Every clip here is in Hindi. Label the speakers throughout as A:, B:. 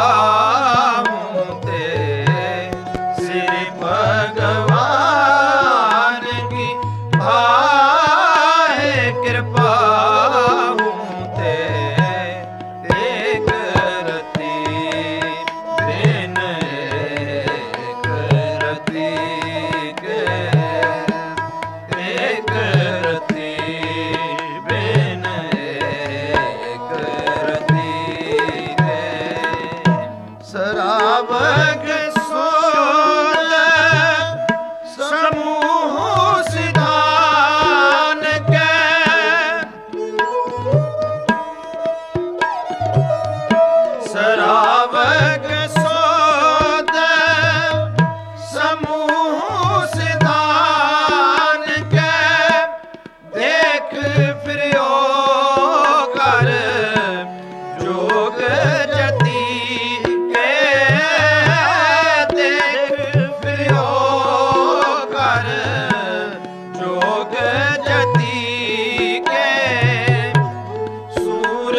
A: ते श्री भगवान की भाए कृपा ते एक रति बिन एक रति के एक रति बिन एक रति के सरावग सोल समूह सिधान के सरावग सोद समूह सिधान के देख फिरियो कर जोग जति के देख फिरियो कर जोग जति के सूर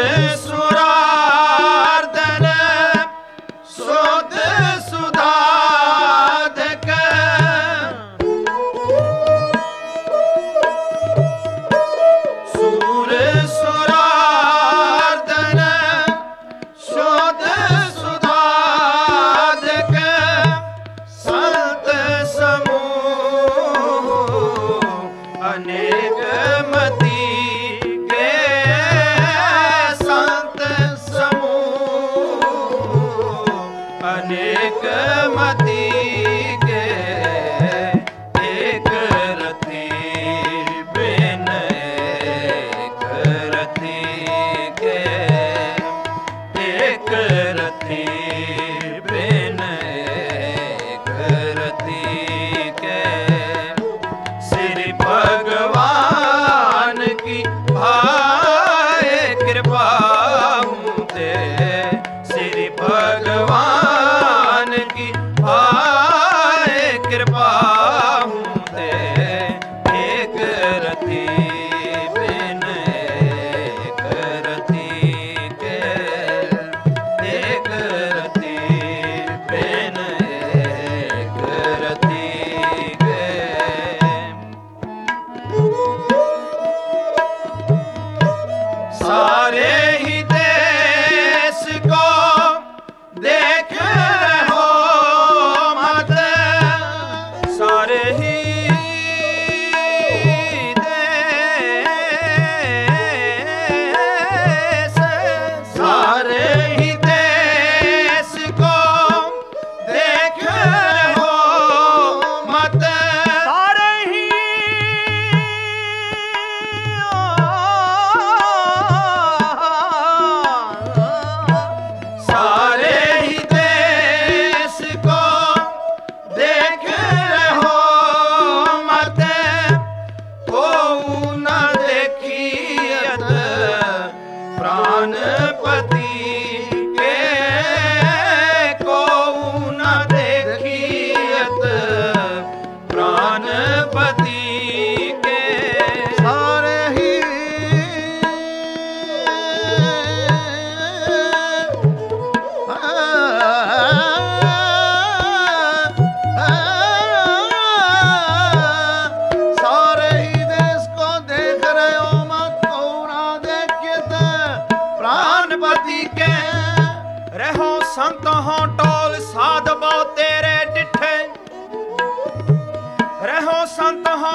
A: सुरार्दन सोद सुधाध के सूर सुरार्दन शोध सुधाध के संत समूह अनेक मति के संत समूह अनेक मति के एक रति बिन एक रति के एक रति बिन एक रति के श्री भगवान की भाए कृपा ते श्री भगवान की भाए कृपा ते एक रति बिन एक रति के एक रति बिन एक रति के सारे ही देश को देख रहो मत सारे ही देश सारे ही देश को देख रहो मत सारे ही सारे ही देश को देख रहो मत को न देखियत प्राणपति के को न देखियत प्राणपति के सारे ही सारे ही देश को देख रहे हो मत को ना देखियत प्राणपति के रहो संत हो टोल साधबो तेरे डिठे रहो संत हो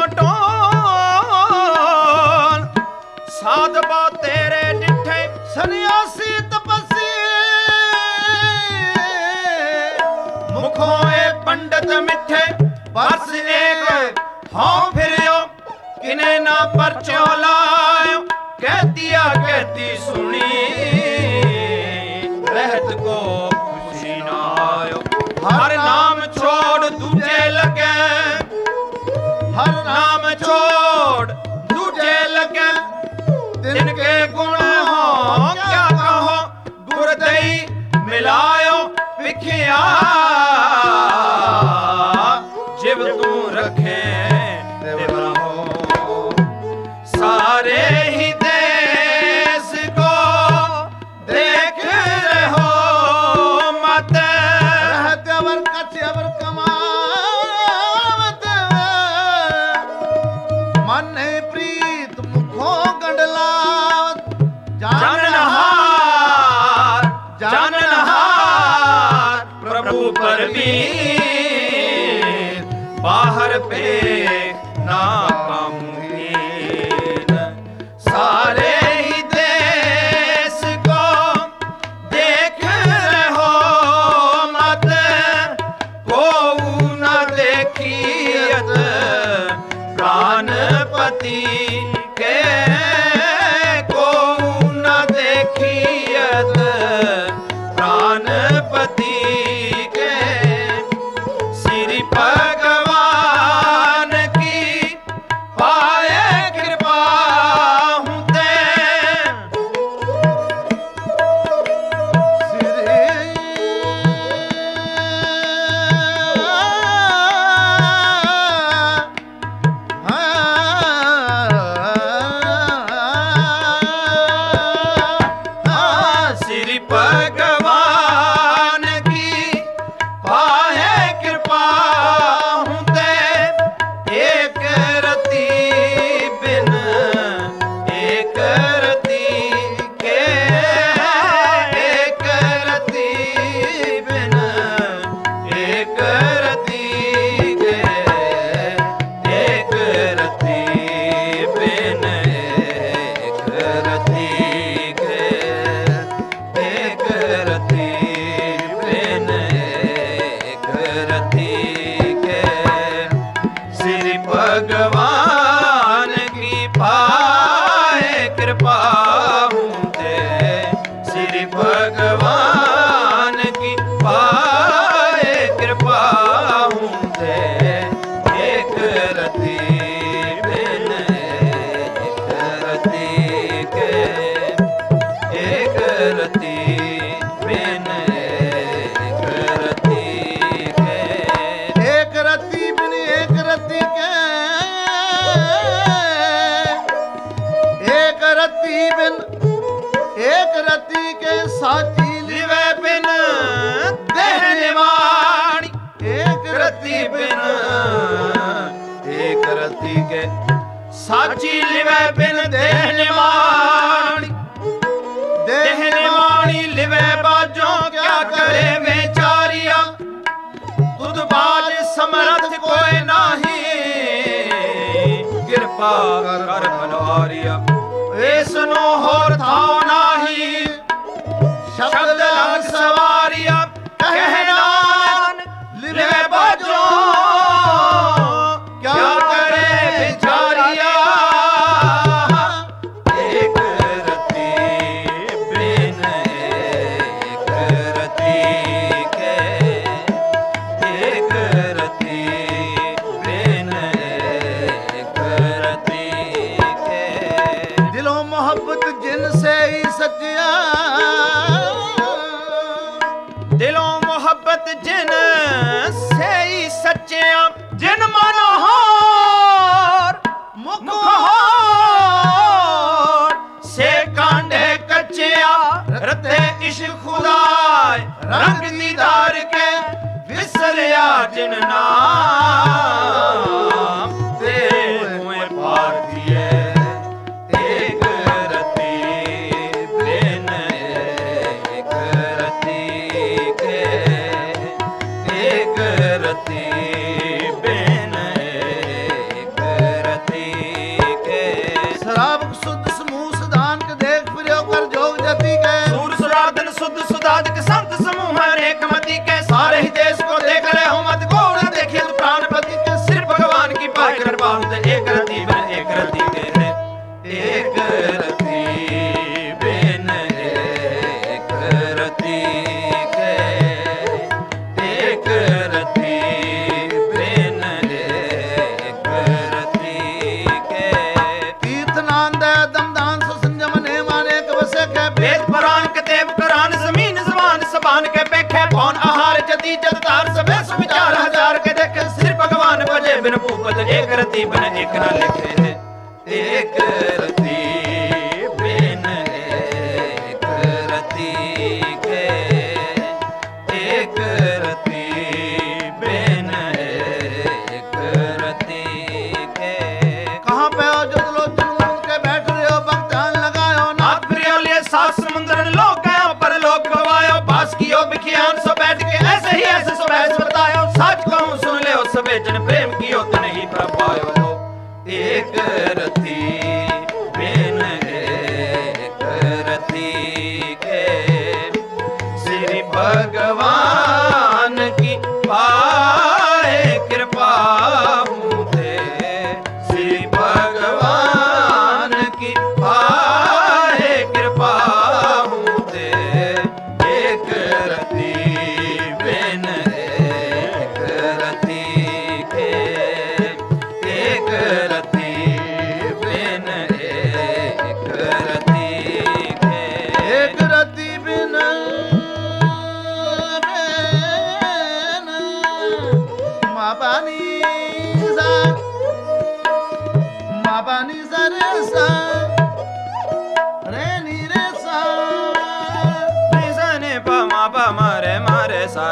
A: टोल साधबो तेरे डिठे सन्यासी तपस्वी मुखों ए पंडित मिठे बस एक हाँ फिरियो किने ना परचो लायो कहतिया कहती सुनी रहत को खुशी ना आयो हर नाम छोड़ दूजे लगे हर नाम छोड़ दूजे लगे जिनके गुण हो क्या कहो गुरदई मिलायो विखिया जिव तू रखे सारे ही देश को देख रहो ऊपर मीर बाहर पे ना कमीन सारे ही देश को देख रहो मत को न देखियत प्राणपति के को न देखियत प्राणपति के श्री भगवान की पाए कृपा हूँ ते श्री भगवान की पाए कृपा हूँ ते एक रति बिन एक रति के एक रति बिन एक रति के एक रति बिन एक रति के एक रति बिन एक रति के श्री भगवान की पाए कृपा हूँ ते श्री भगवान की पाए कृपा हूँ ते एक रति बिन एक रति के एक रति बिन एक रति के एक रति बिन एक रति के एक रति बिन एक रति के साची लिवे बिन देहने वाणी एक रति बिन एक रति के साची लिवे बिन देहने वाणी देहने वाणी लिवे बाजों क्या करे बेचारिया तुद बाज समर्थ कोई नाही कृपा कर बनवारिया ऐसनो होर थाओ नाही शब्द लग सवारिया कहनान लिवे बाजों क्या करे बेचारिया एक रति बिन एक रति के एक रति बिन एक रति के दिलों मोहब्बत जिनसे ही सच्चिया दिलों मोहब्बत जिन से ही सच्चिया जिन मनोहर मुखहोर से कांडे कच्चिया रते इश्क खुदाए रंग दीदार के विसरिया जिन नाम ते हुए पार दिए एक रति बिन एक रति के एक रति बिन एक रति के शराब शुद्ध समूह सुदान के देख प्रियो कर जोग जति के सूर सुराधन शुद्ध सुदाज के संत समूह एक मति के सारे ही देश को देख रहे हो मत को न देखे तो प्राणपति के सिर भगवान की पाए कृपा हूँ ते एक रति बिन एक रति के एक रति बिन एक रति के एक रति बिन एक रति के तीर्थ नांद दमदान सुसंजम ने माने कवसे के वेद पुराण कतेब कुरान जमीन जबान सबान के पेखे कौन आहार जति जगतार सबे सुविचार हजार के देखे सिर भगवान बजे बिन भूपत एक रति बिन एक न लिखे है एक रति बिन एक रति के एक रति बिन एक रति के कहाँ पे हो जो लोचन के बैठ रहे हो भक्त ध्यान लगायो नाथ प्रियो लिए सात समुद्र लोग गए पर लोग गवायो पास कियो बिखियान सो बैठ के ऐसे ही ऐसे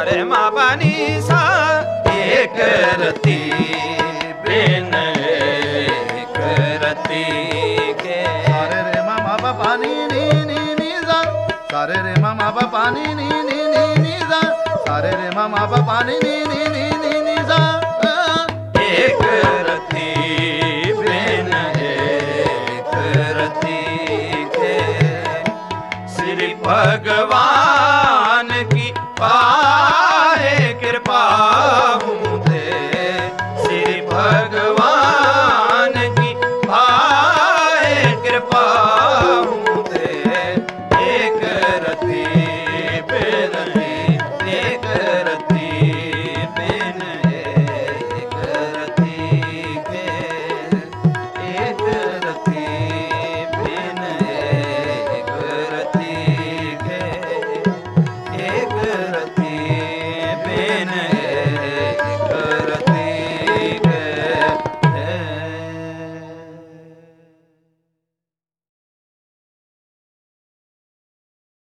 A: रे मा पा नी सा एक रति बिन एक रति के
B: सारे रे मा पा पा नी नी सा सारे रे मा पा पा नी नी सा सारे रे मा पा पा नी नी सा
A: एक रति बिन एक रति के श्री भगवान